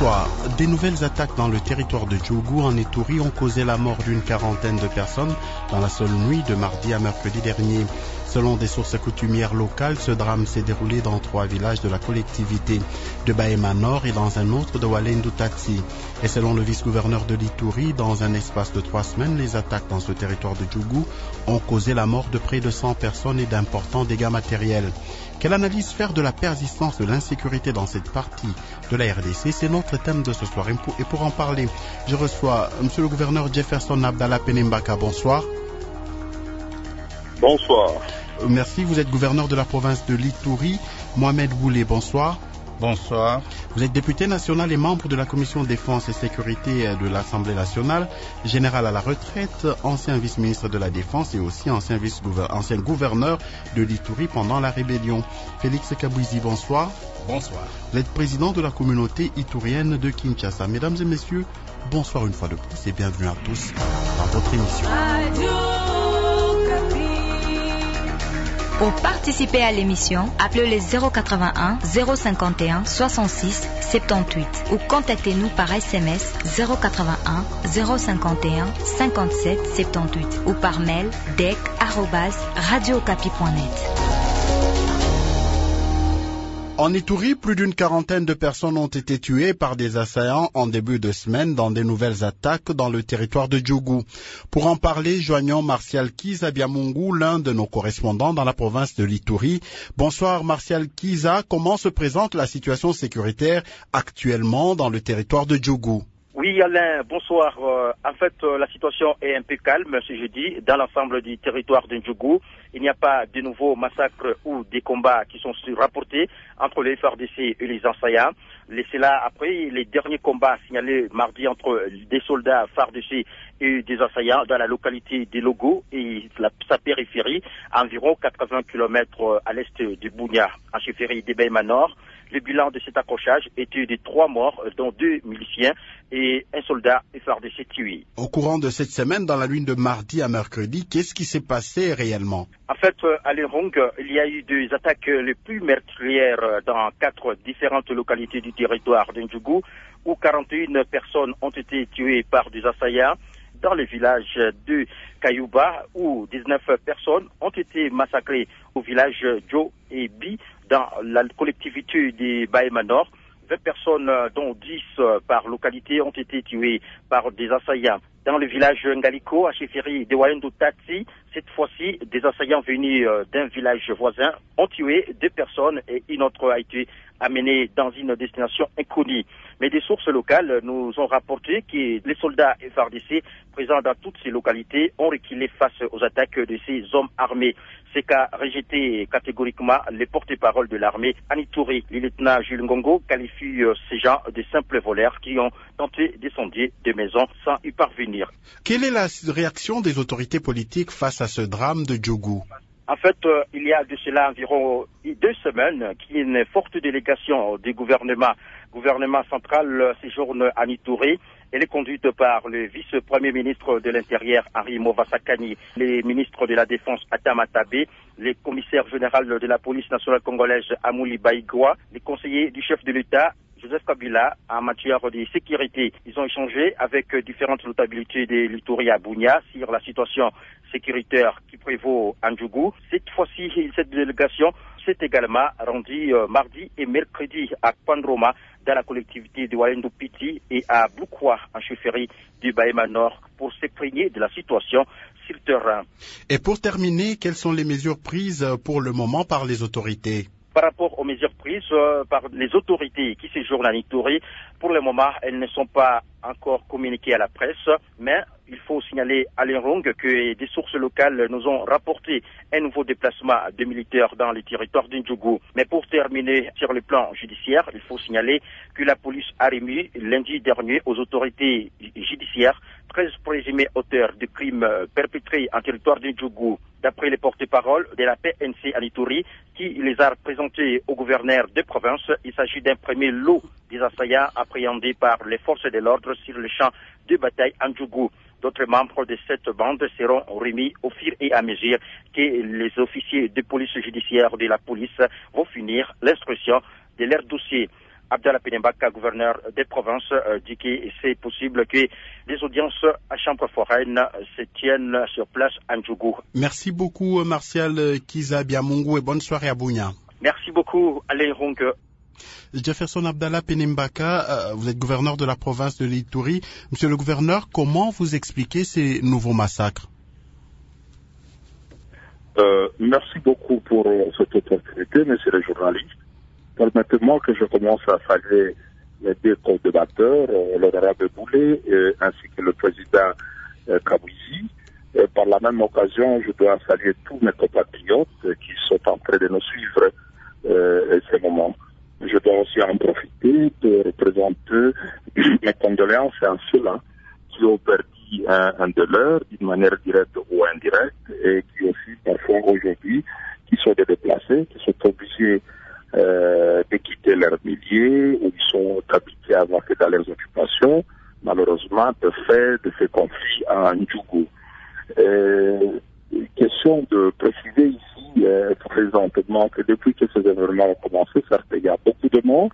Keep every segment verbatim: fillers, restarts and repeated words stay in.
Bonsoir. Des nouvelles attaques dans le territoire de Djougou en Ituri ont causé la mort d'une quarantaine de personnes dans la seule nuit de mardi à mercredi dernier. Selon des sources coutumières locales, ce drame s'est déroulé dans trois villages de la collectivité, de Bahema Nord et dans un autre de Walendu Tati. Et selon le vice-gouverneur de l'Ituri, dans un espace de trois semaines, les attaques dans ce territoire de Djougou ont causé la mort de près de cent personnes et d'importants dégâts matériels. Quelle analyse faire de la persistance de l'insécurité dans cette partie de la R D C? C'est notre thème de ce soir. Et pour en parler, je reçois M. le gouverneur Jefferson Abdallah Penembaka. Bonsoir. Bonsoir. Merci. Vous êtes gouverneur de la province de l'Ituri. Mohamed Boulé, bonsoir. Bonsoir. Vous êtes député national et membre de la commission défense et sécurité de l'Assemblée nationale, général à la retraite, ancien vice-ministre de la Défense et aussi ancien, ancien gouverneur de l'Ituri pendant la rébellion. Félix Kabouizi, bonsoir. Bonsoir. Vous êtes président de la communauté iturienne de Kinshasa. Mesdames et messieurs, bonsoir une fois de plus et bienvenue à tous dans votre émission. Pour participer à l'émission, appelez le zéro quatre-vingt-un zéro cinquante et un soixante-six soixante-dix-huit ou contactez-nous par S M S zéro quatre-vingt-un zéro cinquante et un cinquante-sept soixante-dix-huit ou par mail d e c arobase radio okapi point net. En Ituri, plus d'une quarantaine de personnes ont été tuées par des assaillants en début de semaine dans des nouvelles attaques dans le territoire de Djougou. Pour en parler, joignons Martial Kiza Biamungu, l'un de nos correspondants dans la province de l'Ituri. Bonsoir Martial Kiza, comment se présente la situation sécuritaire actuellement dans le territoire de Djougou? Oui Alain, bonsoir. Euh, en fait, euh, la situation est un peu calme ce jeudi dans l'ensemble du territoire de Djougou. Il n'y a pas de nouveaux massacres ou des combats qui sont rapportés entre les F A R D C et les assaillants. C'est là après les derniers combats signalés mardi entre des soldats F A R D C et des assaillants dans la localité de Logo et la, sa périphérie, à environ quatre-vingts kilomètres à l'est de Bounia, en chefferie de Bahema Nord. Le bilan de cet accrochage était de trois morts, dont deux miliciens et un soldat F A R D C tué. Au courant de cette semaine, dans la nuit de mardi à mercredi, qu'est-ce qui s'est passé réellement? En fait, à l'Erong, il y a eu des attaques les plus meurtrières dans quatre différentes localités du territoire d'Ndjougou, où quarante et une personnes ont été tuées par des assaillants. Dans le village de Kayouba, où dix-neuf personnes ont été massacrées au village Djo et Bi, dans la collectivité de Bahema Nord. vingt personnes, dont dix par localité, ont été tuées par des assaillants. Dans le village Ngaliko, à chefferie de Walendu Tati, cette fois-ci, des assaillants venus d'un village voisin ont tué deux personnes et une autre a été amenée dans une destination inconnue. Mais des sources locales nous ont rapporté que les soldats F A R D C présents dans toutes ces localités ont reculé face aux attaques de ces hommes armés. C'est qu'a rejeté catégoriquement les porte-parole de l'armée en Ituri. Le lieutenant Jules Ngongo qualifie ces gens de simples voleurs qui ont tenté d'incendier des maisons sans y parvenir. Quelle est la réaction des autorités politiques face à ce drame de Djougou? En fait, euh, il y a de cela environ deux semaines qu'une forte délégation du gouvernement, gouvernement central séjourne en Ituri. Elle est conduite par le vice-premier ministre de l'Intérieur, Henri Movasakani, les ministres de la Défense, Atama Tabe, les commissaires généraux de la police nationale congolaise, Amouli Baïgoua, les conseillers du chef de l'État, Joseph Kabila, en matière de sécurité. Ils ont échangé avec différentes notabilités de l'Ituri à Bounia sur la situation sécuritaire qui prévaut en Djougou. Cette fois-ci, cette délégation s'est également rendue euh, mardi et mercredi à Pandroma, dans la collectivité de Walendu Piti, et à Boukwa, en chefferie du Bahema Nord, pour s'imprégner de la situation sur le terrain. Et pour terminer, quelles sont les mesures prises pour le moment par les autorités? Par rapport aux mesures prises euh, par les autorités qui séjournent en Ituri, pour le moment, elles ne sont pas encore communiquées à la presse, mais il faut signaler à l'Erong que des sources locales nous ont rapporté un nouveau déplacement de militaires dans le territoire d'Ndjougou. Mais pour terminer sur le plan judiciaire, il faut signaler que la police a remis lundi dernier aux autorités judiciaires treize présumés auteurs de crimes perpétrés en territoire d'Ndjougou. D'après les porte-paroles de la P N C en Ituri, qui les a présentés au gouverneur de province, il s'agit d'un premier lot des assaillants appréhendés par les forces de l'ordre sur le champ de bataille en Djougou. D'autres membres de cette bande seront remis au fur et à mesure que les officiers de police judiciaire de la police vont finir l'instruction de leur dossier. Abdallah Pénimbaka, gouverneur des provinces, euh, dit que c'est possible que des audiences à chambre foraine se tiennent sur place à Ndjougou. Merci beaucoup, Martial Kiza Biamungu, et bonne soirée à Bunia. Merci beaucoup, Alain Rongue. Jefferson Abdallah Pénimbaka, euh, vous êtes gouverneur de la province de l'Ituri. Monsieur le gouverneur, comment vous expliquez ces nouveaux massacres? Euh, merci beaucoup pour euh, cette opportunité, monsieur le journaliste. Permettez-moi que je commence à saluer les deux co-débatteurs, euh, l'honorable Boulet euh, ainsi que le président euh, Kabouizi. Et par la même occasion, je dois saluer tous mes compatriotes euh, qui sont en train de nous suivre euh, à ces moments. Je dois aussi en profiter de représenter mes condoléances à ceux-là qui ont perdu un, un de leurs d'une manière directe ou indirecte et qui aussi parfois aujourd'hui qui sont des déplacés, qui sont obligés euh, de quitter leur milieu ou qui sont habitués à avancer dans leurs occupations, malheureusement de fait de ces conflits à Ndjougou. Euh, question de préciser ici euh, présentement que depuis que ces événements ont commencé, certes il y a beaucoup de morts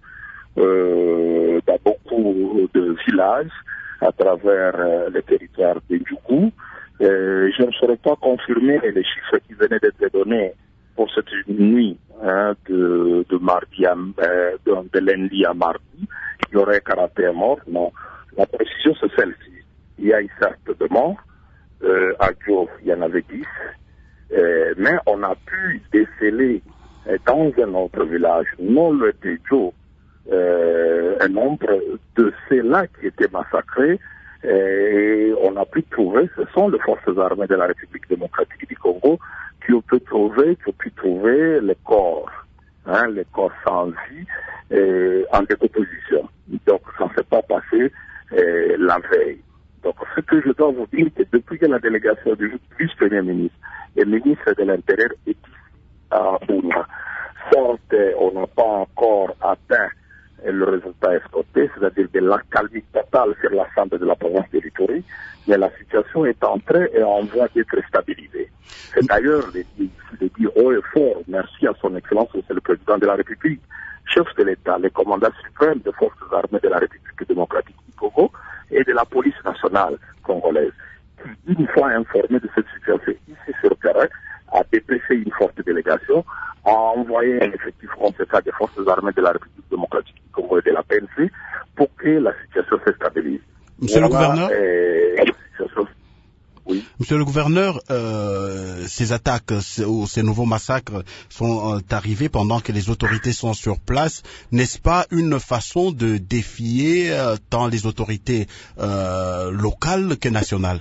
euh, dans beaucoup de villages à travers euh, le territoire de Ndjougou. Euh, je ne saurais pas confirmer les chiffres qui venaient d'être donnés pour cette nuit hein, de, de mardi à, euh, de, de lundi à mardi. Il y aurait quarante et un morts. Non, la précision c'est celle-ci. Il y a une certaine de morts. Euh, à Diouf, il y en avait dix. Euh, mais on a pu déceler euh, dans un autre village, non le de Diouf, euh, un nombre de ceux-là qui étaient massacrés. Et on a pu trouver, ce sont les forces armées de la République démocratique du Congo qui ont pu trouver, qui ont pu trouver les corps, hein, les corps sans vie euh, en décomposition. Donc ça ne s'est pas passé euh, la veille. Donc ce que je dois vous dire, c'est que depuis que la délégation du vice-premier ministre et ministre de l'Intérieur est ici à Bouna, certes on n'a pas encore atteint le résultat escompté, c'est-à-dire de l'accalmie totale sur l'ensemble de la province de l'Ituri, mais la situation est en train et en voie d'être stabilisée. C'est d'ailleurs de dire haut et fort, merci à son Excellence, c'est le président de la République, chef de l'État, le commandant suprême des forces armées de la République démocratique du Congo et de la police nationale congolaise, qui, une fois informé de cette situation ici sur le terrain, a dépêché une forte délégation, a envoyé un effectif conséquent des forces armées de la République démocratique du Congo et de la P N C pour que la situation se stabilise. Monsieur voilà, le gouverneur euh, la situation... Oui. Monsieur le gouverneur, euh, ces attaques ou ces nouveaux massacres sont euh, arrivés pendant que les autorités sont sur place. N'est-ce pas une façon de défier euh, tant les autorités euh, locales que nationales?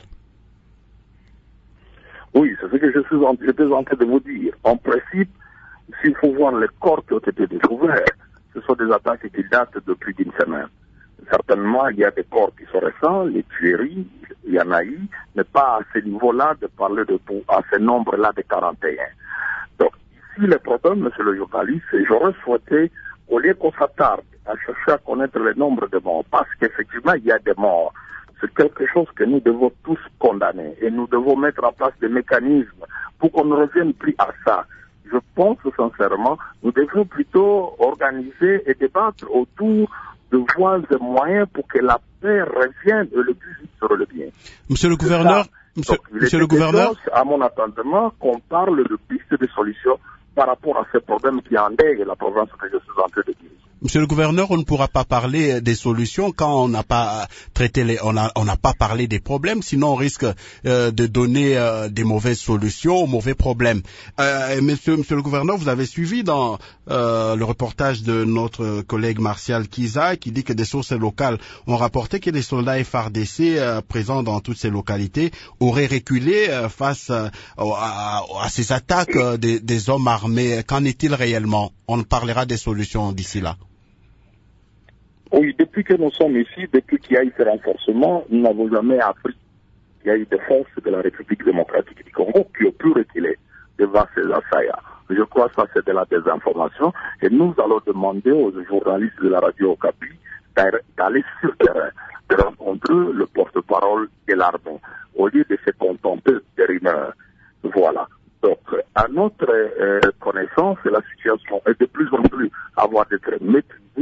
Oui, c'est ce que je suis en, j'étais en train de vous dire. En principe, s'il faut voir les corps qui ont été découverts, ce sont des attaques qui datent de plus d'une semaine. Certainement, il y a des corps qui sont récents, les tueries, il y en a eu, mais pas à ce niveau-là de parler de tout, à ce nombre-là de quarante et un. Donc, ici, le problème, monsieur le journaliste, c'est j'aurais souhaité, au lieu qu'on s'attarde à chercher à connaître le nombre de morts, parce qu'effectivement, il y a des morts. C'est quelque chose que nous devons tous condamner et nous devons mettre en place des mécanismes pour qu'on ne revienne plus à ça. Je pense sincèrement, nous devons plutôt organiser et débattre autour de voies et moyens pour que la paix revienne et le plus vite sur le bien. Monsieur le gouverneur, monsieur, Donc, il monsieur le gouverneur, à mon entendement, qu'on parle de pistes de solutions par rapport à ces problèmes qui endeuillent la province que je suis en train de diriger. Monsieur le gouverneur, on ne pourra pas parler des solutions quand on n'a pas traité les, on a, on n'a pas parlé des problèmes, sinon on risque euh, de donner euh, des mauvaises solutions aux mauvais problèmes. Euh, monsieur, monsieur le gouverneur, vous avez suivi dans euh, le reportage de notre collègue Martial Kiza qui dit que des sources locales ont rapporté que les soldats F R D C euh, présents dans toutes ces localités auraient reculé euh, face euh, à, à ces attaques euh, des, des hommes armés. Qu'en est-il réellement? On parlera des solutions d'ici là. Oui, depuis que nous sommes ici, depuis qu'il y a eu ce renforcement, nous n'avons jamais appris qu'il y a eu des forces de la République démocratique du Congo qui ont pu reculer devant ces assaillants. Je crois que ça c'est de la désinformation et nous allons demander aux journalistes de la radio Okapi d'aller sur le terrain, de rencontrer le porte-parole de l'armée, au lieu de se contenter des rumeurs. Voilà. Donc, à notre euh, connaissance, la situation est de plus en plus avoir d'être maîtrisée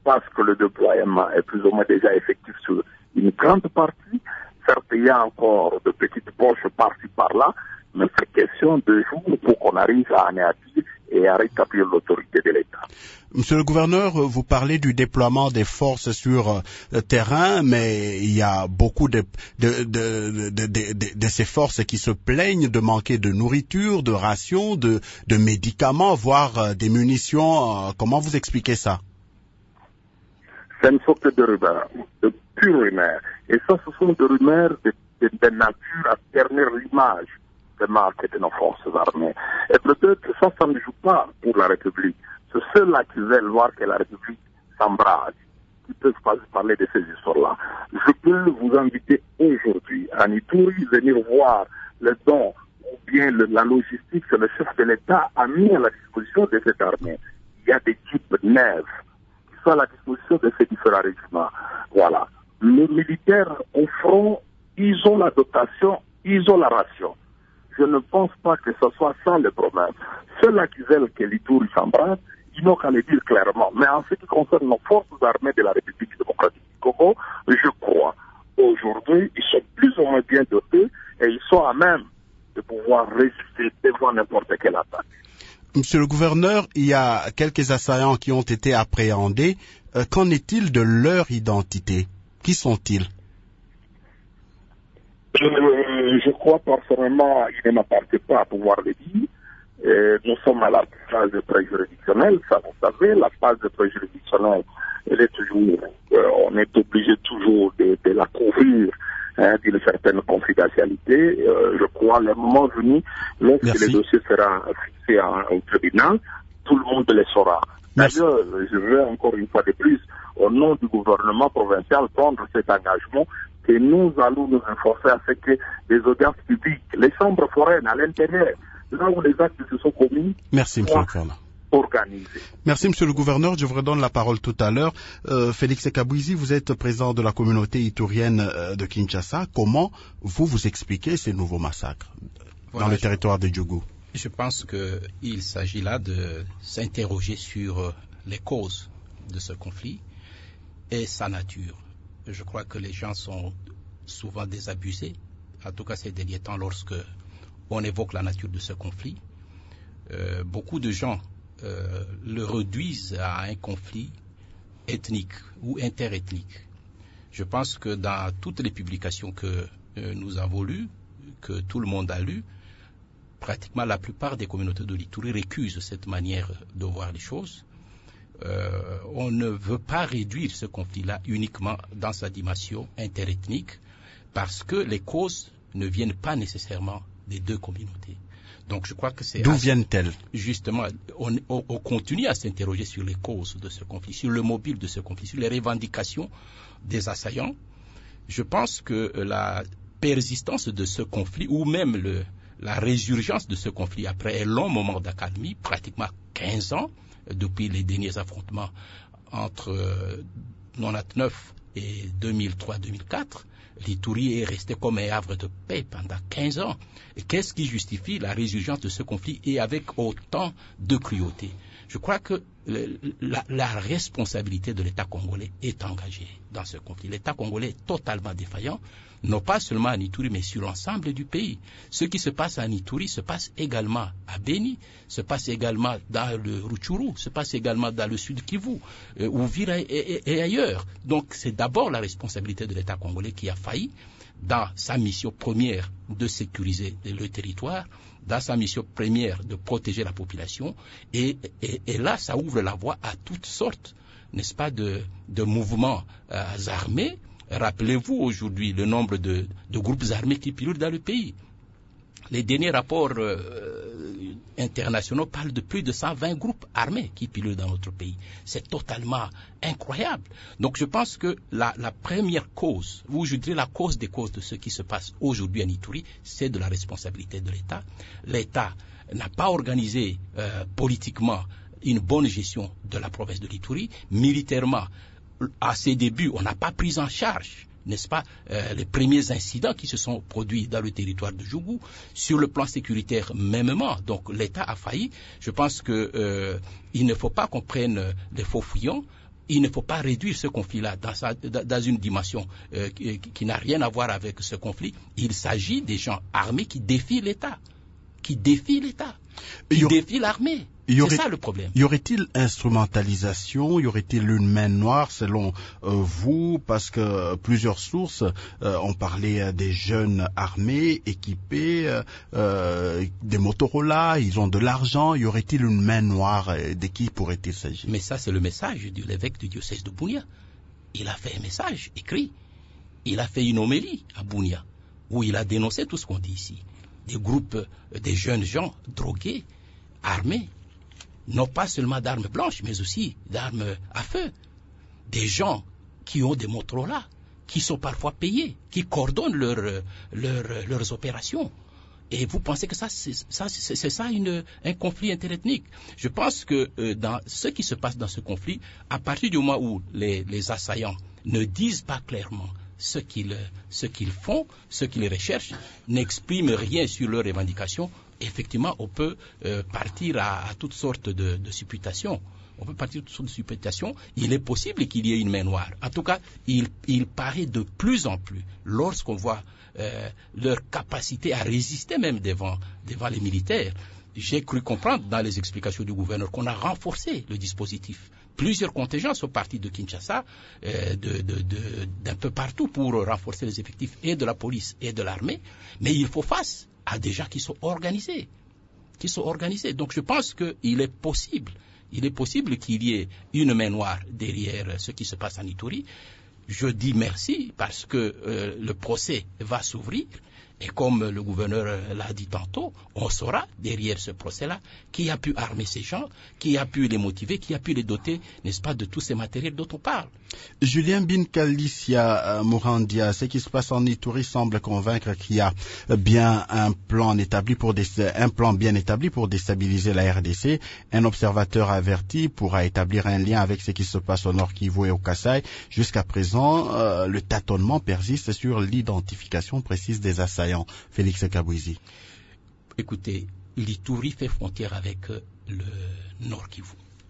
pense que le déploiement est plus ou moins déjà effectif sur une grande partie. Certes, il y a encore de petites poches par-ci par-là, mais c'est question de jours pour qu'on arrive à anéantir et à rétablir l'autorité de l'État. Monsieur le gouverneur, vous parlez du déploiement des forces sur le terrain, mais il y a beaucoup de, de, de, de, de, de, de ces forces qui se plaignent de manquer de nourriture, de rations, de, de médicaments, voire des munitions. Comment vous expliquez ça? C'est une sorte de rumeur, de pure rumeur. Et ça, ce sont des rumeurs de, de, de nature à ternir l'image des marques de nos forces armées. Et peut-être que ça, ça ne joue pas pour la République. C'est ceux-là qui veulent voir que la République s'embrase, qui peuvent pas parler de ces histoires-là. Je peux vous inviter aujourd'hui à Ituri, venir voir le don ou bien le, la logistique que le chef de l'État a mis à la disposition de cette armée. Il y a des types neufs qui sont à la disposition de ces différents régiments. Voilà. Les militaires au front, ils ont la dotation, ils ont la ration. Je ne pense pas que ce soit ça le problème. Ceux-là qui veulent que l'Ituri s'embrase, ils n'ont qu'à le dire clairement. Mais en ce qui concerne nos forces armées de la République démocratique du Congo, je crois, aujourd'hui, ils sont plus ou moins bien dotés et ils sont à même de pouvoir résister devant n'importe quelle attaque. Monsieur le gouverneur, il y a quelques assaillants qui ont été appréhendés. Euh, qu'en est-il de leur identité? Qui sont-ils? Euh, je crois personnellement, il ne m'appartient pas à pouvoir le dire. Euh, nous sommes à la phase préjuridictionnelle, ça vous savez, la phase préjuridictionnelle, elle est toujours, euh, on est obligé toujours de, de la couvrir hein, d'une certaine confidentialité. Euh, je crois le moment venu, lorsque Merci. le dossier sera fixé au tribunal, tout le monde le saura. D'ailleurs, je veux encore une fois de plus, au nom du gouvernement provincial, prendre cet engagement que nous allons nous efforcer à ce que les audiences publiques, les chambres foraines à l'intérieur, là où les actes se sont commis, Merci, monsieur le gouverneur. Organisés. Merci, monsieur le gouverneur. Je vous redonne la parole tout à l'heure. Euh, Félix Kabouizi, vous êtes président de la communauté iturienne euh, de Kinshasa. Comment vous vous expliquez ces nouveaux massacres voilà, dans le je, territoire de Djougou? Je pense qu'il s'agit là de s'interroger sur les causes de ce conflit et sa nature. Je crois que les gens sont souvent désabusés, en tout cas ces derniers temps, lorsque on évoque la nature de ce conflit. Euh, beaucoup de gens euh, le réduisent à un conflit ethnique ou interethnique. Je pense que dans toutes les publications que euh, nous avons lues, que tout le monde a lues, pratiquement la plupart des communautés de l'Ituri récusent cette manière de voir les choses. Euh, on ne veut pas réduire ce conflit-là uniquement dans sa dimension interethnique parce que les causes ne viennent pas nécessairement des deux communautés. Donc je crois que c'est... D'où viennent-elles? Justement, on, on, on continue à s'interroger sur les causes de ce conflit, sur le mobile de ce conflit, sur les revendications des assaillants. Je pense que la persistance de ce conflit, ou même le, la résurgence de ce conflit après un long moment d'accalmie, pratiquement quinze ans, depuis les derniers affrontements entre euh, quatre-vingt-dix-neuf et deux mille trois deux mille quatre, l'Ituri est resté comme un havre de paix pendant quinze ans. Et qu'est-ce qui justifie la résurgence de ce conflit et avec autant de cruauté? Je crois que le, la, la responsabilité de l'État congolais est engagée dans ce conflit. L'État congolais est totalement défaillant, non pas seulement en Ituri, mais sur l'ensemble du pays. Ce qui se passe en Ituri se passe également à Beni, se passe également dans le Rutshuru, se passe également dans le sud Kivu, euh, Uvira et, et, et ailleurs. Donc c'est d'abord la responsabilité de l'État congolais qui a failli dans sa mission première de sécuriser le territoire, dans sa mission première de protéger la population. Et, et, et là, ça ouvre la voie à toutes sortes, n'est-ce pas, de, de mouvements euh, armés. Rappelez-vous aujourd'hui le nombre de, de groupes armés qui pilotent dans le pays. Les derniers rapports euh, internationaux parlent de plus de cent vingt groupes armés qui pilotent dans notre pays. C'est totalement incroyable. Donc je pense que la, la première cause, ou je dirais la cause des causes de ce qui se passe aujourd'hui en Ituri, c'est de la responsabilité de l'État. L'État n'a pas organisé euh, politiquement une bonne gestion de la province de l'Ituri. Militairement, à ses débuts, on n'a pas pris en charge, n'est-ce pas, euh, les premiers incidents qui se sont produits dans le territoire de Djougou. Sur le plan sécuritaire, mêmement, donc l'État a failli. Je pense que euh, il ne faut pas qu'on prenne des faux fuyants. il ne faut pas réduire ce conflit-là dans, sa, dans une dimension euh, qui, qui n'a rien à voir avec ce conflit. Il s'agit des gens armés qui défient l'État, qui défient l'État, qui aurait, défient l'armée. C'est ça le problème. Y aurait-il instrumentalisation, y aurait-il une main noire selon euh, vous? Parce que plusieurs sources euh, ont parlé euh, des jeunes armés, équipés, euh, euh, des Motorola, ils ont de l'argent. Y aurait-il une main noire? euh, De qui pourrait-il s'agir? Mais ça, c'est le message de l'évêque du diocèse de Bunia. Il a fait un message écrit. Il a fait une homélie à Bunia, où il a dénoncé tout ce qu'on dit ici. Des groupes, euh, des jeunes gens drogués, armés, non pas seulement d'armes blanches, mais aussi d'armes à feu. Des gens qui ont des Motorola, qui sont parfois payés, qui coordonnent leur, leur, leurs opérations. Et vous pensez que ça, c'est ça, c'est, c'est ça une, un conflit interethnique? Je pense que euh, dans ce qui se passe dans ce conflit, à partir du moment où les, les assaillants ne disent pas clairement ce qu'ils, ce qu'ils font, ce qu'ils recherchent, n'expriment rien sur leurs revendications, effectivement, on peut euh, partir à, à toutes sortes de, de supputations. On peut partir de toutes sortes de supputations. Il est possible qu'il y ait une main noire. En tout cas, il, il paraît de plus en plus, lorsqu'on voit euh, leur capacité à résister même devant, devant les militaires. J'ai cru comprendre dans les explications du gouverneur qu'on a renforcé le dispositif. Plusieurs contingents sont partis de Kinshasa, euh, de, de, de, d'un peu partout pour renforcer les effectifs et de la police et de l'armée. Mais il faut face à des gens qui sont organisés, qui sont organisés. Donc je pense qu'il est possible, il est possible qu'il y ait une main noire derrière ce qui se passe en Ituri. Je dis merci parce que euh, le procès va s'ouvrir. Et comme le gouverneur l'a dit tantôt, on saura derrière ce procès-là qui a pu armer ces gens, qui a pu les motiver, qui a pu les doter, n'est-ce pas, de tous ces matériels dont on parle. Julien Binkalicia euh, Mourandia, ce qui se passe en Ituri semble convaincre qu'il y a bien un plan établi pour des, un plan bien établi pour déstabiliser la R D C. Un observateur averti pourra établir un lien avec ce qui se passe au Nord Kivu et au Kasaï. Jusqu'à présent, euh, le tâtonnement persiste sur l'identification précise des assaillants. Félix Kabouizi. Écoutez, l'Ituri fait frontière avec le Nord Kivu.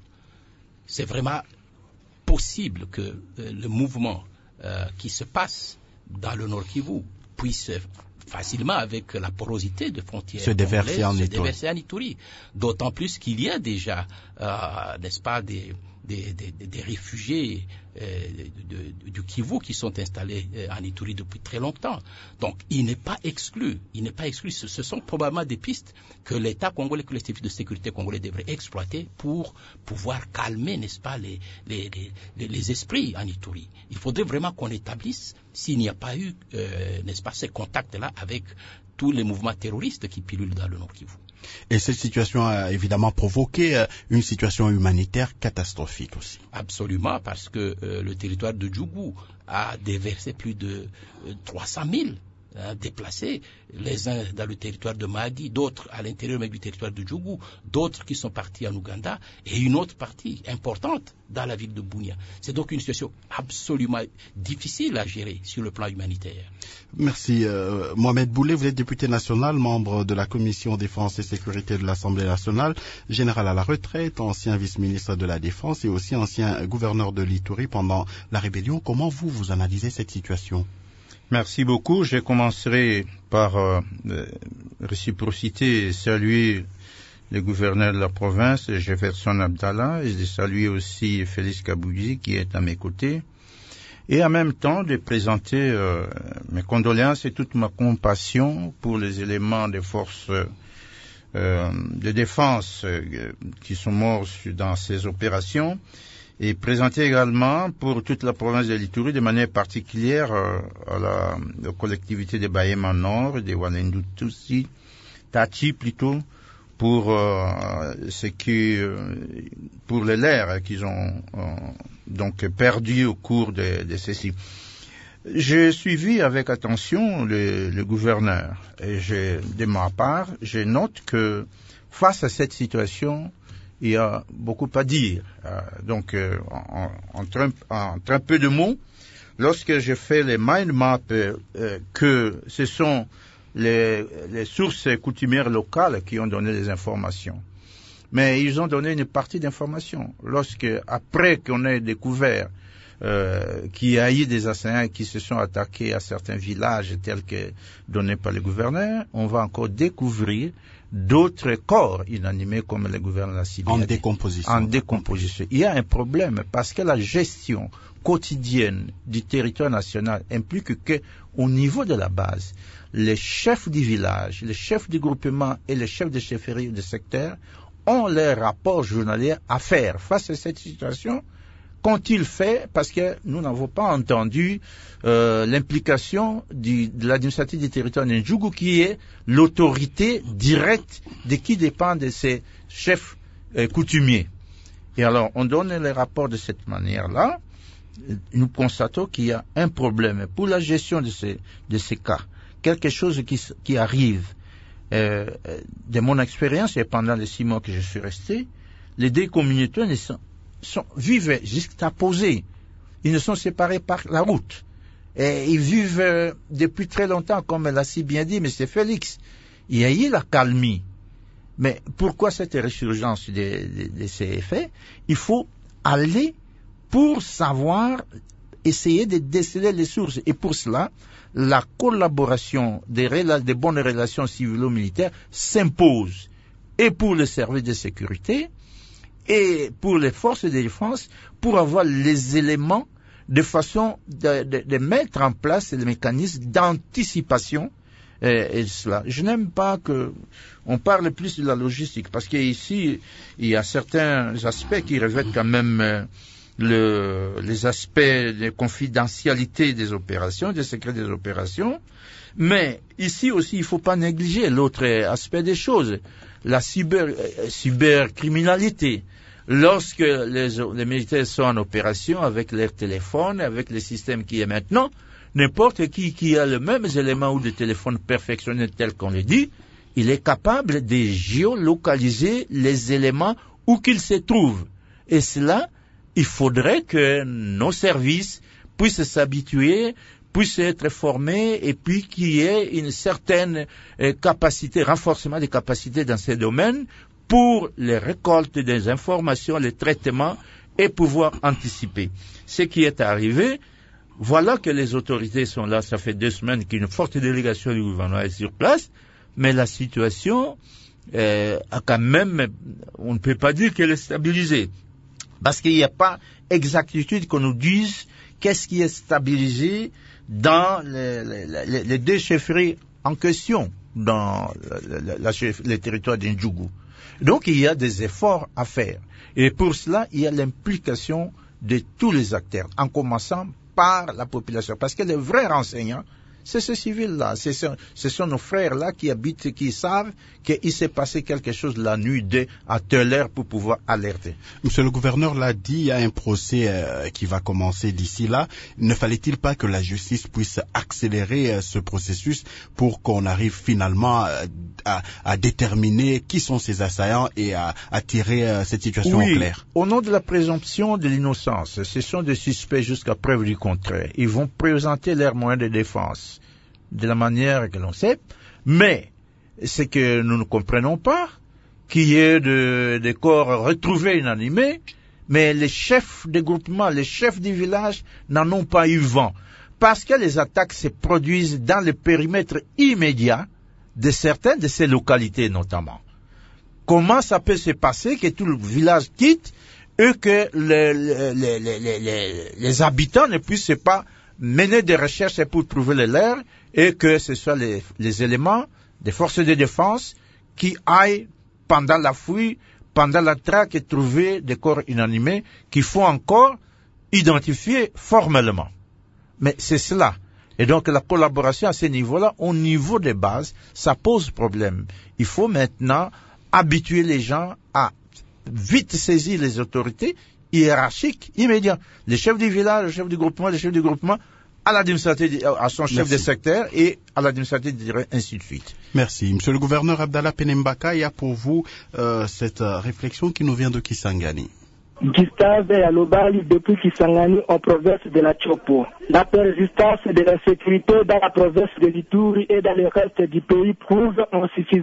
C'est vraiment possible que euh, le mouvement euh, qui se passe dans le Nord Kivu puisse facilement, avec la porosité de frontières, se déverser en, se déverser en Ituri. D'autant plus qu'il y a déjà, euh, n'est-ce pas, des, des, des, des réfugiés euh, de, de, du Kivu qui sont installés euh, en Ituri depuis très longtemps. Donc, il n'est pas exclu. Il n'est pas exclu. Ce, ce sont probablement des pistes que l'État congolais, que les services de sécurité congolais devraient exploiter pour pouvoir calmer, n'est-ce pas, les, les, les, les esprits en Ituri. Il faudrait vraiment qu'on établisse s'il n'y a pas eu, euh, n'est-ce pas, ces contacts-là avec tous les mouvements terroristes qui pilulent dans le Nord Kivu. Et cette situation a évidemment provoqué une situation humanitaire catastrophique aussi. Absolument, parce que euh, le territoire de Djougou a déversé plus de euh, trois cent mille hein, déplacés, les uns dans le territoire de Mahagi, d'autres à l'intérieur même du territoire de Djougou, d'autres qui sont partis en Ouganda, et une autre partie importante dans la ville de Bunia. C'est donc une situation absolument difficile à gérer sur le plan humanitaire. Merci. Euh, Mohamed Boulé, vous êtes député national, membre de la Commission Défense et Sécurité de l'Assemblée nationale, général à la retraite, ancien vice-ministre de la Défense et aussi ancien gouverneur de l'Ituri pendant la rébellion. Comment vous, vous analysez cette situation ? Merci beaucoup. Je commencerai par euh, réciprocité et saluer le gouverneur de la province, Jefferson Abdallah, et de saluer aussi Félix Kabouizi qui est à mes côtés. Et en même temps de présenter euh, mes condoléances et toute ma compassion pour les éléments des forces euh, de défense euh, qui sont morts dans ces opérations, et présenter également pour toute la province de l'Ituri de manière particulière euh, à la, la collectivité de Bahema Nord, de Walendu Tutsi, Tachi plutôt, pour euh, ce qui, euh, pour les leurs qu'ils ont euh, donc perdu au cours de, de ceci. J'ai suivi avec attention le, le gouverneur et je, de ma part, je note que face à cette situation, il y a beaucoup à dire. Euh, donc, euh, en, en, en, en très peu de mots, lorsque je fais les mind maps, euh, que ce sont les, les sources coutumières locales qui ont donné les informations. Mais ils ont donné une partie d'information. Lorsque, après qu'on ait découvert euh, qu'il y a eu des assaillants qui se sont attaqués à certains villages tels que donnés par le gouverneur, on va encore découvrir d'autres corps inanimés comme le gouverneur l'a si bien En dit. décomposition. En décomposition. Il y a un problème parce que la gestion quotidienne du territoire national implique que, au niveau de la base, les chefs du village, les chefs du groupement et les chefs de chefferie de secteur ont leur rapport journalier à faire face à cette situation. Qu'ont-ils fait? Parce que nous n'avons pas entendu euh, l'implication du, de l'administratif du territoire de Ndjougou, qui est l'autorité directe de qui dépend de ces chefs euh, coutumiers. Et alors, on donne les rapports de cette manière-là. Nous constatons qu'il y a un problème pour la gestion de ces, de ces cas. Quelque chose qui, qui arrive. Euh, de mon expérience, et pendant les six mois que je suis resté, les deux communautés ne sont Sont, vivent juxtaposés. Ils ne sont séparés par la route. Et ils vivent euh, depuis très longtemps, comme l'a si bien dit M. Félix. Il y a eu la calmie. Mais pourquoi cette résurgence de, de, de ces faits? Il faut aller pour savoir, essayer de déceler les sources. Et pour cela, la collaboration des, des bonnes relations civilo-militaires s'impose. Et pour le service de sécurité, et pour les forces de défense, pour avoir les éléments de façon de, de, de mettre en place les mécanismes d'anticipation euh, et cela. Je n'aime pas que on parle plus de la logistique, parce qu'ici, il y a certains aspects qui revêtent quand même euh, le, les aspects de confidentialité des opérations, des secrets des opérations, mais ici aussi, il ne faut pas négliger l'autre aspect des choses, la cyber, euh, cybercriminalité. Lorsque les, les militaires sont en opération avec leur téléphone, avec le système qui est maintenant, n'importe qui qui a le même élément ou de téléphone perfectionné tel qu'on le dit, il est capable de géolocaliser les éléments où qu'ils se trouvent. Et cela, il faudrait que nos services puissent s'habituer, puissent être formés, et puis qu'il y ait une certaine euh, capacité, renforcement des capacités dans ces domaines, pour les récoltes des informations, les traitements, et pouvoir anticiper. Ce qui est arrivé, voilà que les autorités sont là, ça fait deux semaines qu'une forte délégation du gouvernement est sur place, mais la situation euh, a quand même, on ne peut pas dire qu'elle est stabilisée, parce qu'il n'y a pas exactitude qu'on nous dise qu'est-ce qui est stabilisé dans les, les, les deux chefferies en question, dans la, la, la, les territoires d'Ndjougou. Donc, il y a des efforts à faire. Et pour cela, il y a l'implication de tous les acteurs, en commençant par la population. Parce que les vrais renseignants, c'est ce civil-là, c'est ce, ce sont nos frères-là qui habitent, qui savent qu'il s'est passé quelque chose la nuit de à telle heure pour pouvoir alerter. Monsieur le gouverneur l'a dit, il y a un procès euh, qui va commencer d'ici là. Ne fallait-il pas que la justice puisse accélérer euh, ce processus pour qu'on arrive finalement euh, à, à déterminer qui sont ces assaillants et à, à tirer euh, cette situation oui, en clair? Au nom de la présomption de l'innocence, ce sont des suspects jusqu'à preuve du contraire. Ils vont présenter leurs moyens de défense de la manière que l'on sait, mais ce que nous ne comprenons pas, qu'il y ait de, des corps retrouvés inanimés, mais les chefs des groupements, les chefs du village n'en ont pas eu vent, parce que les attaques se produisent dans le périmètre immédiat de certaines de ces localités notamment. Comment ça peut se passer que tout le village quitte et que les, les, les, les, les, les habitants ne puissent pas mener des recherches pour trouver les leurs et que ce soit les, les éléments des forces de défense qui aillent pendant la fouille, pendant la traque et trouver des corps inanimés qu'il faut encore identifier formellement. Mais c'est cela. Et donc la collaboration à ce niveau-là, au niveau des bases, ça pose problème. Il faut maintenant habituer les gens à vite saisir les autorités hiérarchiques immédiats. Les chefs du village, les chefs du groupement, les chefs du groupement, à l'administratif, à son chef de secteur et à l'administratif, ainsi de suite. Merci. Monsieur le gouverneur Abdallah Penembaka, il y a pour vous euh, cette euh, réflexion qui nous vient de Kisangani. Gustave Alobali depuis Kisangani en province de la Tchopo. La persistance de la sécurité dans la province de l'Ituri et dans le reste du pays prouve en suffisance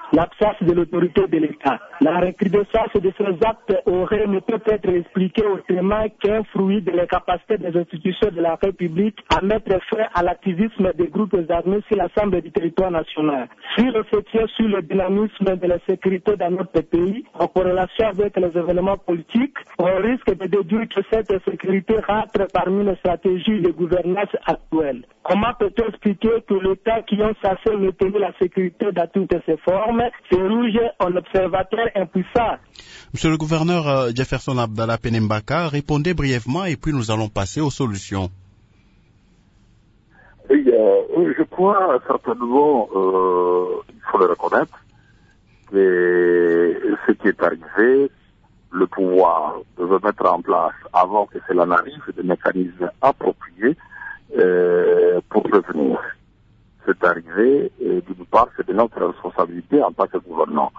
l'absence de l'autorité de l'État. La recrudescence de ces actes aurait ne peut être expliquée autrement qu'un fruit de l'incapacité des institutions de la République à mettre fin à l'activisme des groupes armés sur l'ensemble du territoire national. Si réflexion sur le dynamisme de la sécurité dans notre pays, en corrélation avec les événements politiques, on risque de déduire que cette sécurité rentre parmi les stratégies de gouvernance actuelles. Comment peut-on expliquer que l'État qui est censé maintenir la sécurité dans toutes ses formes se rouge en observateur impuissant? Monsieur le gouverneur euh, Jefferson Abdallah Penembaka, répondez brièvement et puis nous allons passer aux solutions. Oui, euh, je crois certainement, euh, il faut le reconnaître, que ce qui est arrivé, le pouvoir devait mettre en place, avant que cela n'arrive, des mécanismes appropriés euh, pour prévenir. C'est arrivé, et d'une part, c'est de notre responsabilité en tant que gouvernement.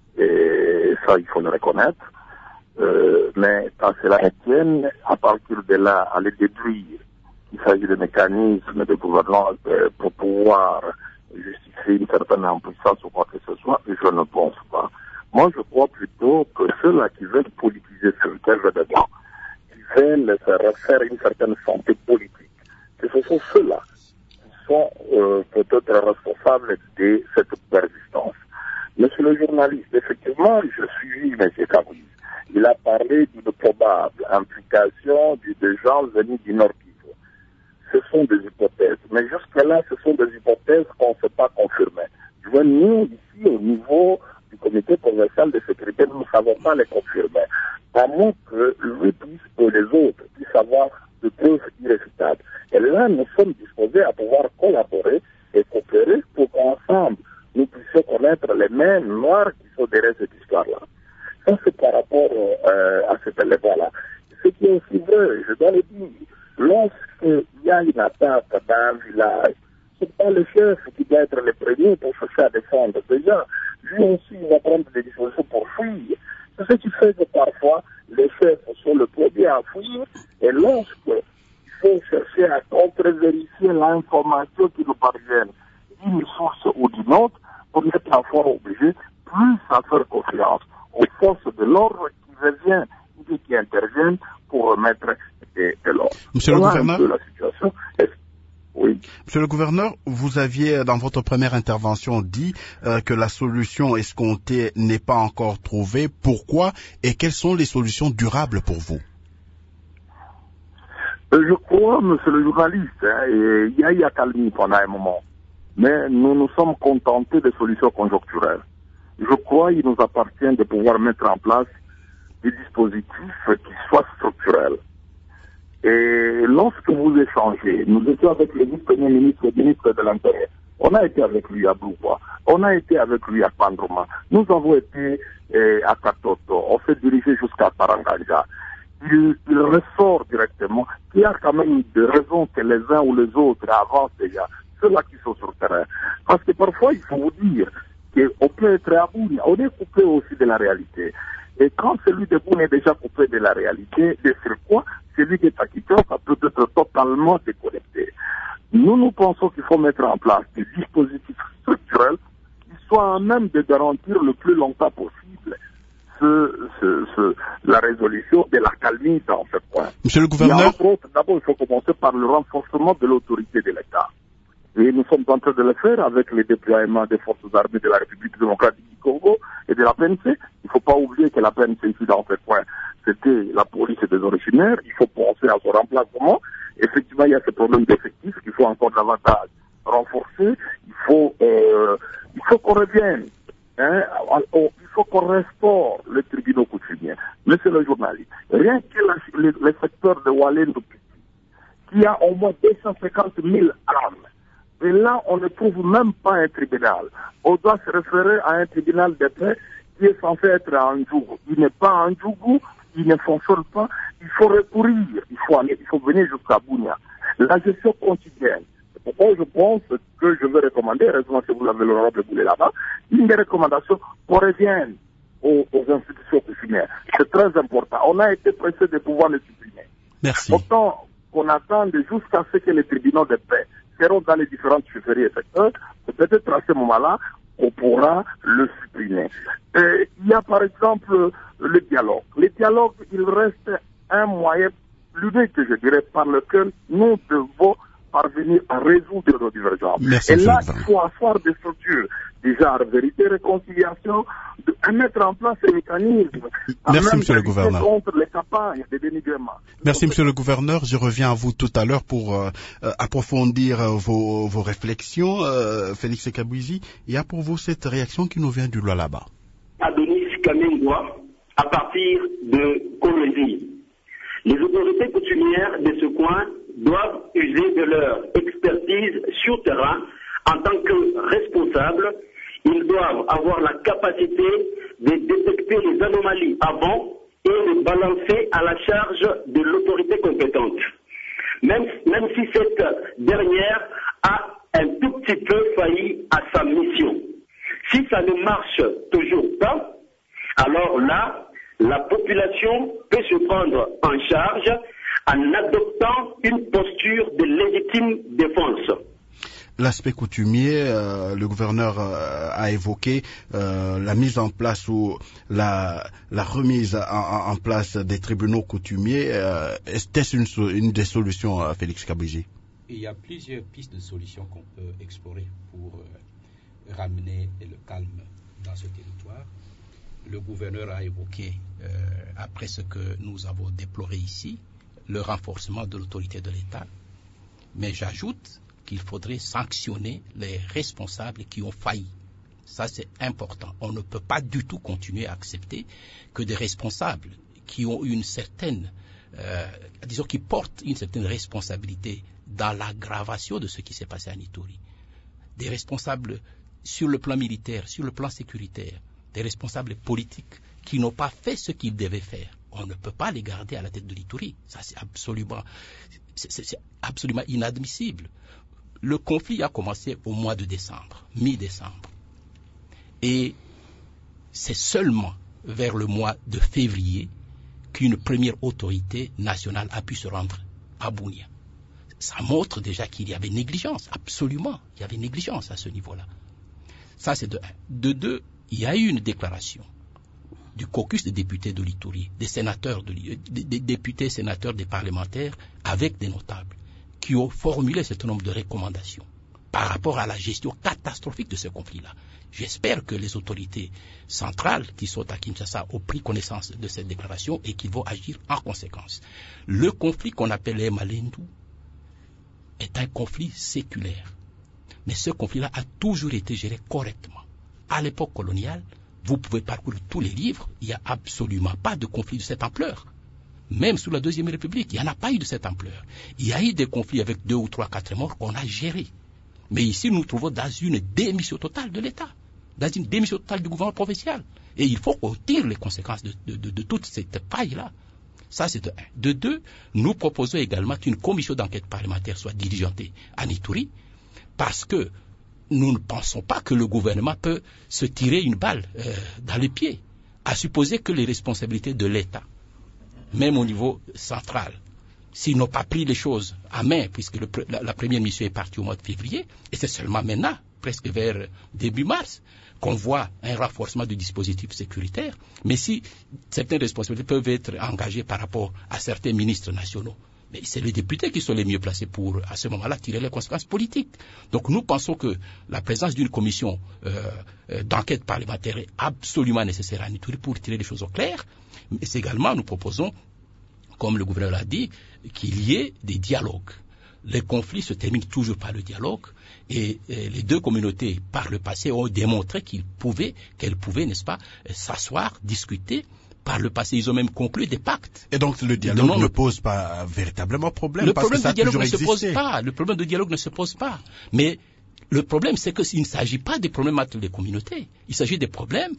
Et ça, il faut le reconnaître. Euh, mais quand cela tienne, à partir de là, aller détruire, il s'agit de mécanismes de gouvernance euh, pour pouvoir justifier une certaine impuissance ou quoi que ce soit, je ne pense pas. Moi, je crois plutôt que ceux-là qui veulent politiser ce événement, qui veulent faire une certaine santé politique, que ce sont ceux-là qui sont euh, peut-être responsables de cette persistance. Monsieur le journaliste, effectivement, je suis M. Kabouzi. Il a parlé d'une probable implication de gens venus du Nord Kivu. Ce sont des hypothèses. Mais jusque-là, ce sont des hypothèses qu'on ne sait pas confirmer. Je veux nous, ici, au niveau du comité commercial de sécurité, nous ne savons pas les confirmer. À moins que lui puisse, que les autres puissent avoir de preuves irréfutables. Et là, nous sommes disposés à pouvoir collaborer et coopérer pour qu'ensemble, nous puissions connaître les mêmes noirs qui sont derrière cette histoire-là. Ça, c'est par rapport euh, à cet élément-là. Ce qui est aussi vrai, je dois le dire, lorsqu'il y a une attaque dans un village, c'est pas le chef qui doit être le premier pour chercher à défendre ces gens. Lui aussi, il va prendre des dispositions pour fuir. C'est ce qui fait que parfois, les chefs sont le premier à fuir, et lorsqu'il faut chercher à contre-vérifier l'information qui nous parvient d'une source ou d'une autre, on est parfois obligé plus à faire confiance aux forces de l'ordre qui reviennent et qui interviennent pour remettre de, de l'ordre. Monsieur le gouverneur, la situation. Oui. Monsieur le gouverneur, vous aviez dans votre première intervention dit euh, que la solution escomptée n'est pas encore trouvée. Pourquoi et quelles sont les solutions durables pour vous? euh, Je crois, monsieur le journaliste, hein, il y a eu accalmie pendant un moment. Mais nous nous sommes contentés des solutions conjoncturelles. Je crois qu'il nous appartient de pouvoir mettre en place des dispositifs qui soient structurels. Et lorsque vous échangez, nous étions avec le vice-premier ministre et le ministre de l'Intérieur. On a été avec lui à Blouba, on a été avec lui à Pandroma, nous avons été eh, à Katoto, on s'est dirigé jusqu'à Paranganja. Il, il ressort directement qu'il y a quand même des raisons que les uns ou les autres avancent déjà, ceux-là qui sont sur le terrain. Parce que parfois, il faut vous dire qu'on peut être à bout, on est coupé aussi de la réalité. Et quand celui de Boune est déjà coupé de la réalité, de sur quoi celui qui est acquitté, ça peut être totalement déconnecté. Nous, nous pensons qu'il faut mettre en place des dispositifs structurels qui soient à même de garantir le plus longtemps possible ce, ce, ce, la résolution de la calmie dans ce point. Monsieur le gouverneur, d'abord, il faut commencer par le renforcement de l'autorité de l'État. Et nous sommes en train de le faire avec le déploiement des forces armées de la République démocratique du Congo et de la P N C. Il ne faut pas oublier que la P N C ici dans ce point, c'était la police des originaires. Il faut penser à son remplacement. Effectivement, il y a ce problème d'effectifs qu'il faut encore davantage renforcer. Il faut, euh, il faut qu'on revienne. Hein, il faut qu'on restaure les tribunaux coutumiers. Monsieur le journaliste, rien que la, le, le secteur de Walendo, qui a au moins deux cent cinquante mille armes, et là, on ne trouve même pas un tribunal. On doit se référer à un tribunal de paix qui est censé être à Ndjougou. Il n'est pas à Ndjougou, il ne fonctionne pas. Il faut recourir, il faut aller, il faut venir jusqu'à Bounia. La gestion quotidienne. C'est pourquoi je pense que je vais recommander, heureusement que vous avez l'honorable Boulé là-bas, une des recommandations qu'on revienne aux, aux institutions coutumières. C'est très important. On a été pressé de pouvoir les supprimer. Merci. Autant qu'on attende jusqu'à ce que les tribunaux de paix seront dans les différentes chefferies et secteurs, peut-être à ce moment-là, qu'on pourra le supprimer. Et il y a par exemple le dialogue. Le dialogue, il reste un moyen l'unique, je dirais, par lequel nous devons parvenir à résoudre nos divergences. Merci, et là, il faut asseoir des structures, déjà, vérité, réconciliation, de, à mettre en place ces mécanismes. Merci, monsieur le gouverneur. Contre les campagnes de dénigrement. Merci, monsieur le gouverneur. Je reviens à vous tout à l'heure pour euh, approfondir euh, vos, vos réflexions. Euh, Félix Kabouzi, il y a pour vous cette réaction qui nous vient du Lualaba. Adonis Kamengwa, à partir de Colombie. Les autorités coutumières de ce coin doivent user de leur expertise sur terrain en tant que responsables. Ils doivent avoir la capacité de détecter les anomalies avant et les balancer à la charge de l'autorité compétente. Même, même si cette dernière a un tout petit peu failli à sa mission. Si ça ne marche toujours pas, alors là, la population peut se prendre en charge en adoptant une posture de légitime défense. L'aspect coutumier, euh, le gouverneur euh, a évoqué euh, la mise en place ou la, la remise en, en place des tribunaux coutumiers. Euh, Est-ce une, une des solutions, euh, Félix Kabouzi? Il y a plusieurs pistes de solutions qu'on peut explorer pour euh, ramener le calme dans ce territoire. Le gouverneur a évoqué, euh, après ce que nous avons déploré ici, le renforcement de l'autorité de l'État. Mais j'ajoute qu'il faudrait sanctionner les responsables qui ont failli. Ça, c'est important. On ne peut pas du tout continuer à accepter que des responsables qui ont une certaine, euh, disons, qui portent une certaine responsabilité dans l'aggravation de ce qui s'est passé à Ituri, des responsables sur le plan militaire, sur le plan sécuritaire, des responsables politiques qui n'ont pas fait ce qu'ils devaient faire. On ne peut pas les garder à la tête de l'Ituri. Ça, c'est absolument, c'est, c'est absolument inadmissible. Le conflit a commencé au mois de décembre, mi-décembre. Et c'est seulement vers le mois de février qu'une première autorité nationale a pu se rendre à Bunia. Ça montre déjà qu'il y avait négligence, absolument. Il y avait négligence à ce niveau-là. Ça, c'est de un. De deux, il y a eu une déclaration du caucus des députés de l'Ituri, des sénateurs, de, des, des députés, sénateurs, des parlementaires, avec des notables, qui ont formulé un certain nombre de recommandations par rapport à la gestion catastrophique de ce conflit-là. J'espère que les autorités centrales qui sont à Kinshasa ont pris connaissance de cette déclaration et qu'ils vont agir en conséquence. Le conflit qu'on appelle les Malendou est un conflit séculaire. Mais ce conflit-là a toujours été géré correctement. À l'époque coloniale, vous pouvez parcourir tous les livres, il n'y a absolument pas de conflit de cette ampleur. Même sous la Deuxième République, il n'y en a pas eu de cette ampleur. Il y a eu des conflits avec deux ou trois, quatre morts qu'on a gérés. Mais ici, nous nous trouvons dans une démission totale de l'État, dans une démission totale du gouvernement provincial. Et il faut qu'on tire les conséquences de, de, de, de toute cette paille-là. Ça, c'est de un. De deux, nous proposons également qu'une commission d'enquête parlementaire soit diligentée à Ituri, parce que nous ne pensons pas que le gouvernement peut se tirer une balle euh, dans les pieds, à supposer que les responsabilités de l'État, même au niveau central, s'ils n'ont pas pris les choses à main, puisque le, la, la première mission est partie au mois de février, et c'est seulement maintenant, presque vers début mars, qu'on voit un renforcement du dispositif sécuritaire, mais si certaines responsabilités peuvent être engagées par rapport à certains ministres nationaux, mais c'est les députés qui sont les mieux placés pour, à ce moment-là, tirer les conséquences politiques. Donc nous pensons que la présence d'une commission euh, d'enquête parlementaire est absolument nécessaire à Ituri pour tirer les choses au clair. Mais également, nous proposons, comme le gouverneur l'a dit, qu'il y ait des dialogues. Les conflits se terminent toujours par le dialogue et, et les deux communautés, par le passé, ont démontré qu'ils pouvaient, qu'elles pouvaient, n'est-ce pas, s'asseoir, discuter. Par le passé, ils ont même conclu des pactes. Et donc le dialogue non, ne pose pas véritablement problème. Le parce problème que ça du dialogue a ne toujours se pose existé. pas. Le problème du dialogue ne se pose pas. Mais le problème, c'est qu'il ne s'agit pas des problèmes entre les communautés. Il s'agit des problèmes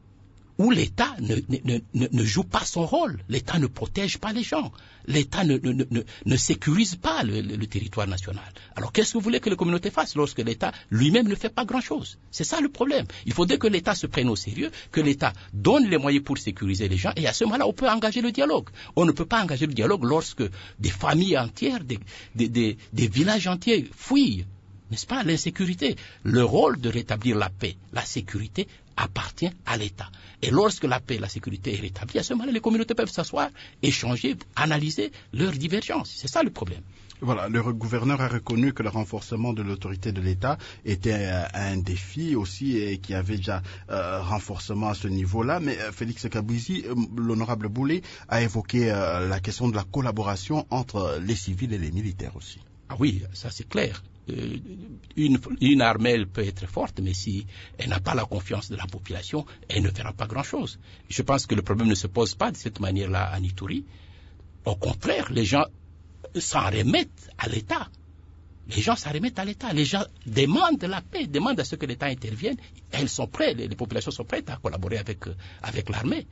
où l'État ne, ne, ne, ne joue pas son rôle. L'État ne protège pas les gens. L'État ne, ne, ne, ne sécurise pas le, le, le territoire national. Alors qu'est-ce que vous voulez que les communautés fassent lorsque l'État lui-même ne fait pas grand-chose? C'est ça le problème. Il faudrait que l'État se prenne au sérieux, que l'État donne les moyens pour sécuriser les gens, et à ce moment-là, on peut engager le dialogue. On ne peut pas engager le dialogue lorsque des familles entières, des, des, des, des villages entiers fuient n'est-ce pas, l'insécurité. Le rôle de rétablir la paix, la sécurité appartient à l'État. Et lorsque la paix et la sécurité est rétablie, à ce moment-là, les communautés peuvent s'asseoir, échanger, analyser leurs divergences. C'est ça le problème. Voilà, le gouverneur a reconnu que le renforcement de l'autorité de l'État était euh, un défi aussi et qu'il y avait déjà euh, renforcement à ce niveau-là. Mais euh, Félix Kabouzi, euh, l'honorable Boulay, a évoqué euh, la question de la collaboration entre les civils et les militaires aussi. Ah oui, ça c'est clair. Euh, une, une armée, elle peut être forte, mais si elle n'a pas la confiance de la population, elle ne fera pas grand-chose. Je pense que le problème ne se pose pas de cette manière-là à Ituri. Au contraire, les gens s'en remettent à l'État. Les gens s'en remettent à l'État. Les gens demandent la paix, demandent à ce que l'État intervienne. Elles sont prêtes, les, les populations sont prêtes à collaborer avec, euh, avec l'armée.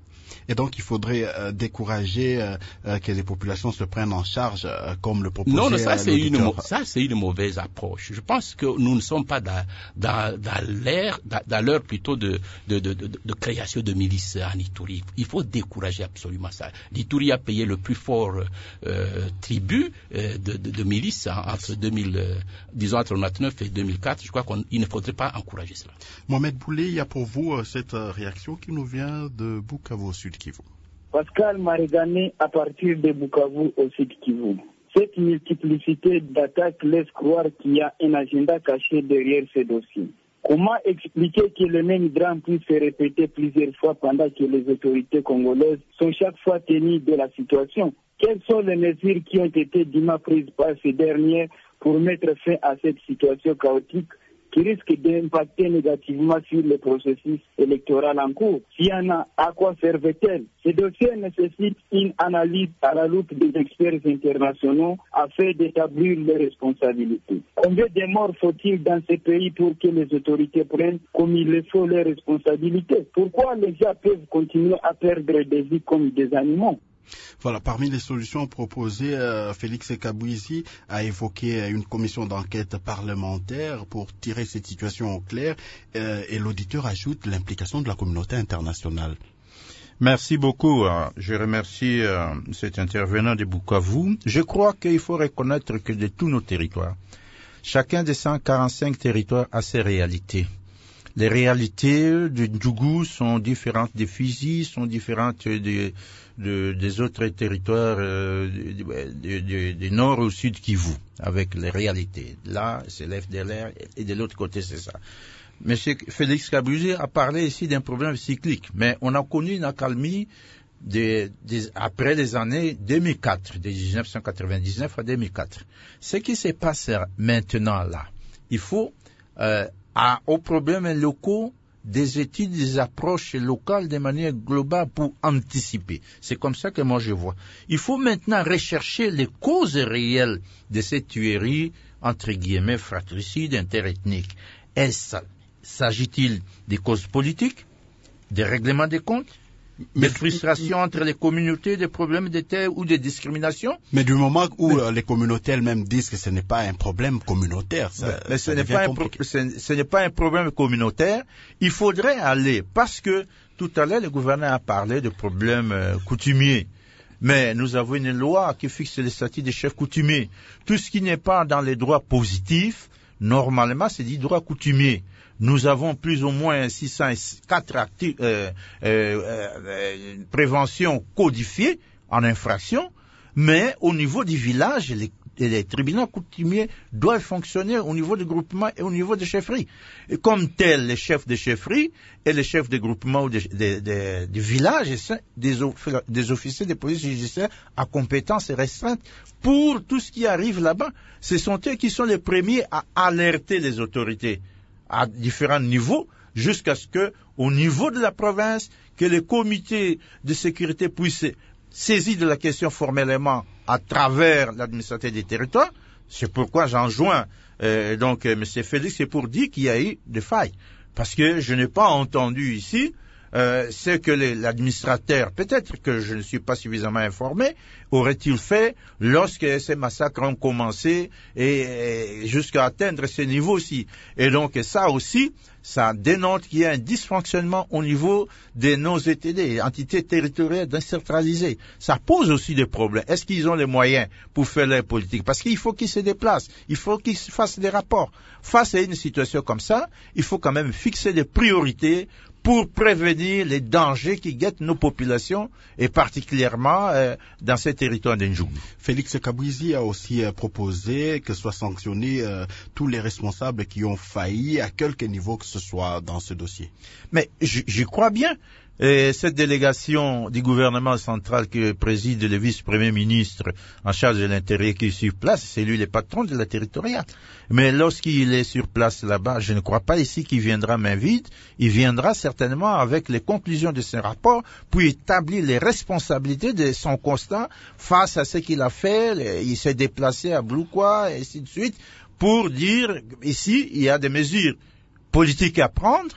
Et donc, il faudrait euh, décourager euh, euh, que les populations se prennent en charge, euh, comme le proposait Non, non, ça c'est une ça c'est une mauvaise approche. Je pense que nous ne sommes pas dans dans, dans l'ère dans, dans l'heure plutôt de de, de de de création de milices en Ituri. Il faut décourager absolument ça. L'Ituri a payé le plus fort euh, tribut euh, de, de de milices hein, entre deux mille euh, disons entre quatre-vingt-neuf et deux mille quatre. Je crois qu'il ne faudrait pas encourager cela. Mohamed Boulay, il y a pour vous euh, cette euh, réaction qui nous vient de Bukavu, Sud Kivu. Pascal Marigane à partir de Bukavu au Sud Kivu. Cette multiplicité d'attaques laisse croire qu'il y a un agenda caché derrière ces dossiers. Comment expliquer que le même drame puisse se répéter plusieurs fois pendant que les autorités congolaises sont chaque fois tenues de la situation? Quelles sont les mesures qui ont été dûment prises par ces dernières pour mettre fin à cette situation chaotique qui risque d'impacter négativement sur le processus électoral en cours? S'il y en a, à quoi servent-elles? Ces dossiers nécessitent une analyse à la loupe des experts internationaux afin d'établir les responsabilités. Combien de morts faut-il dans ces pays pour que les autorités prennent comme il le faut leurs responsabilités? Pourquoi les gens peuvent continuer à perdre des vies comme des animaux? Voilà, parmi les solutions proposées, euh, Félix Kabouzi a évoqué une commission d'enquête parlementaire pour tirer cette situation au clair euh, et l'auditeur ajoute l'implication de la communauté internationale. Merci beaucoup. Je remercie euh, cet intervenant de Bukavu. Je crois qu'il faut reconnaître que de tous nos territoires, chacun des cent quarante-cinq territoires a ses réalités. Les réalités du Ndjougou sont différentes des Fizi, sont différentes de, de, des autres territoires euh, du nord au sud Kivu, avec les réalités. Là, c'est l'F D L R et de l'autre côté, c'est ça. Monsieur Félix Kabouzi a parlé ici d'un problème cyclique, mais on a connu une accalmie de, de, après les années deux mille quatre, de dix-neuf cent quatre-vingt-dix-neuf à deux mille quatre. Ce qui se passe maintenant là, il faut... Euh, À, aux problèmes locaux, des études, des approches locales de manière globale pour anticiper. C'est comme ça que moi je vois. Il faut maintenant rechercher les causes réelles de cette tuerie, entre guillemets, fratricide, interethnique. Est-ce, s'agit-il des causes politiques, des règlements des comptes, des frustrations entre les communautés, des problèmes de terre ou des discriminations? Mais du moment où mais, euh, les communautés elles-mêmes disent que ce n'est pas un problème communautaire, ça, mais, mais ça ce n'est pas un pro- ce, ce n'est pas un problème communautaire. Il faudrait aller, parce que tout à l'heure le gouverneur a parlé de problèmes euh, coutumiers. Mais nous avons une loi qui fixe les statuts des chefs coutumiers. Tout ce qui n'est pas dans les droits positifs, normalement, c'est dit droits coutumiers. Nous avons plus ou moins six cent quatre acti- euh, euh, euh, préventions codifiées en infraction, mais au niveau du village, les, les tribunaux coutumiers doivent fonctionner au niveau du groupement et au niveau des chefferies. Et comme tels, les chefs de chefferie et les chefs de groupement ou de, de, de, de village, des, des officiers de police judiciaire à compétences restreintes pour tout ce qui arrive là-bas. Ce sont eux qui sont les premiers à alerter les autorités à différents niveaux, jusqu'à ce que, au niveau de la province, que les comités de sécurité puissent saisir de la question formellement à travers l'administrateur des territoires. C'est pourquoi j'enjoins euh, donc euh, M. Félix, c'est pour dire qu'il y a eu des failles. Parce que je n'ai pas entendu ici euh, ce que les, l'administrateur, peut-être que je ne suis pas suffisamment informé, aurait-il fait lorsque ces massacres ont commencé et, et jusqu'à atteindre ce niveau-ci. Et donc ça aussi, ça dénote qu'il y a un dysfonctionnement au niveau de nos E T D, entités territoriales décentralisées. Ça pose aussi des problèmes. Est-ce qu'ils ont les moyens pour faire leur politique? Parce qu'il faut qu'ils se déplacent, il faut qu'ils fassent des rapports. Face à une situation comme ça, il faut quand même fixer des priorités pour prévenir les dangers qui guettent nos populations et particulièrement euh, dans ces territoires d'Ndjougou. Félix Kabouizi a aussi euh, proposé que soient sanctionnés euh, tous les responsables qui ont failli à quelque niveau que ce soit dans ce dossier. Mais j'y crois bien. Et cette délégation du gouvernement central que préside le vice-premier ministre en charge de l'intérieur qui est sur place, c'est lui le patron de la territoriale. Mais lorsqu'il est sur place là-bas, je ne crois pas ici qu'il viendra main vide. Il viendra certainement avec les conclusions de ce rapport pour établir les responsabilités de son constat face à ce qu'il a fait. Il s'est déplacé à Bloukwa et ainsi de suite pour dire ici il y a des mesures politiques à prendre.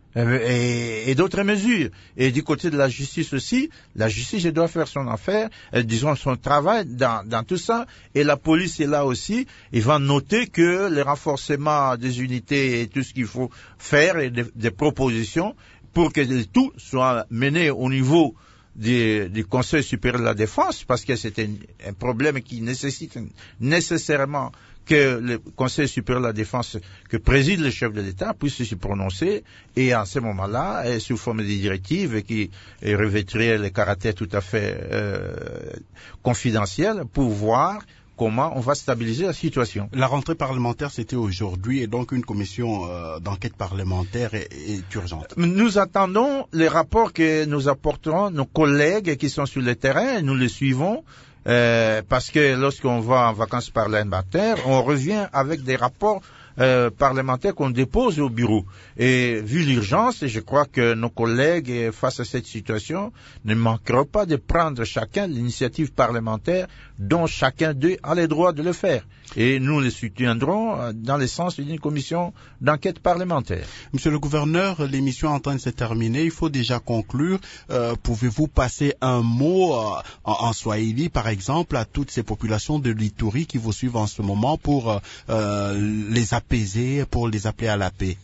Et, et d'autres mesures. Et du côté de la justice aussi, la justice doit faire son affaire, euh, disons son travail dans, dans tout ça. Et la police est là aussi. Il va noter que le renforcement des unités et tout ce qu'il faut faire et des, des propositions pour que tout soit mené au niveau du, du Conseil supérieur de la défense, parce que c'est un, un problème qui nécessite nécessairement que le Conseil supérieur de la défense que préside le chef de l'État puisse se prononcer et en ce moment-là, sous forme de directives qui revêtiraient le caractère tout à fait euh, confidentiel pour voir comment on va stabiliser la situation. La rentrée parlementaire, c'était aujourd'hui et donc une commission euh, d'enquête parlementaire est, est urgente. Nous attendons les rapports que nous apporteront nos collègues qui sont sur le terrain et nous les suivons. Euh, parce que lorsqu'on va en vacances parlementaires, on revient avec des rapports euh, parlementaires qu'on dépose au bureau. Et vu l'urgence, je crois que nos collègues, face à cette situation, ne manqueront pas de prendre chacun l'initiative parlementaire dont chacun d'eux a le droit de le faire. Et nous les soutiendrons dans le sens d'une commission d'enquête parlementaire. Monsieur le gouverneur, l'émission est en train de se terminer. Il faut déjà conclure. Euh, pouvez-vous passer un mot euh, en, en swahili, par exemple, à toutes ces populations de l'Ituri qui vous suivent en ce moment pour euh, les apaiser, pour les appeler à la paix?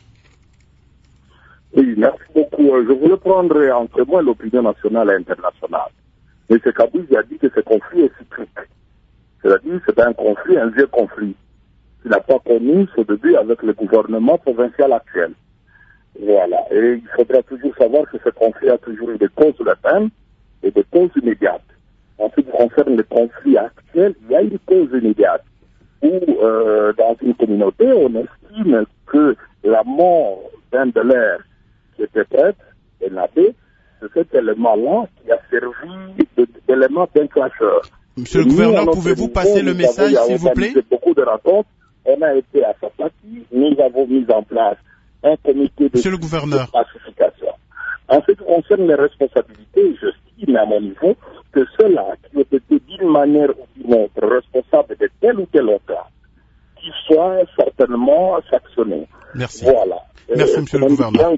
Oui, merci beaucoup. Je voulais prendre entre moi l'opinion nationale et internationale. M. Kabouizi a dit que ce conflit est cyclique. C'est-à-dire c'est un conflit, un vieux conflit, qui n'a pas connu ce début avec le gouvernement provincial actuel. Voilà. Et il faudra toujours savoir que ce conflit a toujours eu des causes lointaines et des causes immédiates. En ce qui concerne le conflit actuel, il y a une cause immédiate où, euh, dans une communauté, on estime que la mort d'un de l'air qui était prêtre, et l'abbé, c'est cet élément-là qui a servi d'élément déclencheur. Monsieur le gouverneur, pouvez-vous passer le message, s'il vous plaît? Beaucoup de rencontres. On a été à sa partie. Nous avons mis en place un comité de, Monsieur le gouverneur. de pacification. En ce qui concerne les responsabilités, j'estime à mon niveau que ceux-là qui ont été d'une manière ou d'une autre responsables de tel ou tel autre, qu'ils soient certainement sanctionnés. Merci. Voilà. Merci, euh, monsieur le gouverneur.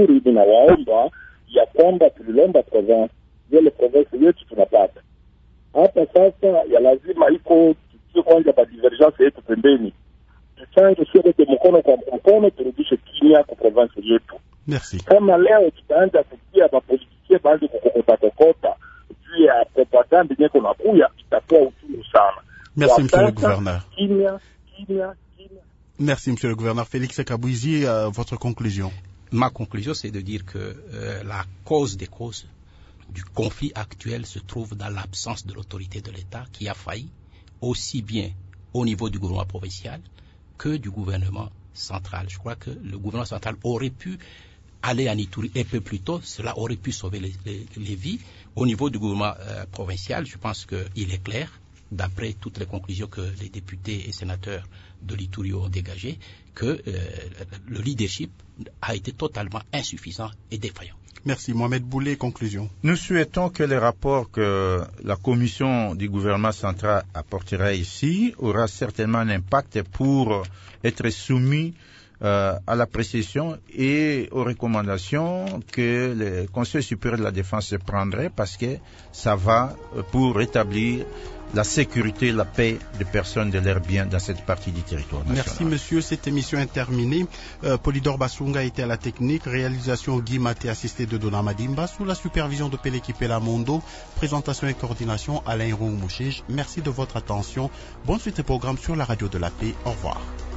Hapa sasa ya lazima iko sio kwanza kwa divergence yetu pembeni, tuchange sote mkono kwa mkono, turudishe kimya kwa province yetu. Merci. Kama leo tutaanza kusikia mapolitikia baadhi kukokota kokota juu ya propaganda nyeko na kuya, itakuwa uchungu sana. Merci, monsieur le gouverneur. Kimya, kimya, kimya. Merci, monsieur le gouverneur. Félix Kabouizi, euh, votre conclusion? Ma conclusion, c'est de dire que euh, la cause des causes du conflit actuel se trouve dans l'absence de l'autorité de l'État qui a failli aussi bien au niveau du gouvernement provincial que du gouvernement central. Je crois que le gouvernement central aurait pu aller en Ituri un peu plus tôt, cela aurait pu sauver les, les, les vies. Au niveau du gouvernement euh, provincial, je pense qu'il est clair, d'après toutes les conclusions que les députés et sénateurs de l'Ituri ont dégagées, que euh, le leadership a été totalement insuffisant et défaillant. Merci. Mohamed Boulé, conclusion. Nous souhaitons que les rapports que la commission du gouvernement central apportera ici aura certainement un impact pour être soumis euh, à l'appréciation et aux recommandations que le Conseil supérieur de la défense se prendrait, parce que ça va pour rétablir la sécurité, la paix des personnes, de leurs biens dans cette partie du territoire national. Merci monsieur, cette émission est terminée. Euh, Polydor Basunga était à la technique, réalisation Guy Maté assisté de Dona Madimba, sous la supervision de Peleki Pelamondo, présentation et coordination Alain Roux-Mouchige. Merci de votre attention. Bonne suite et programme sur la radio de la paix. Au revoir.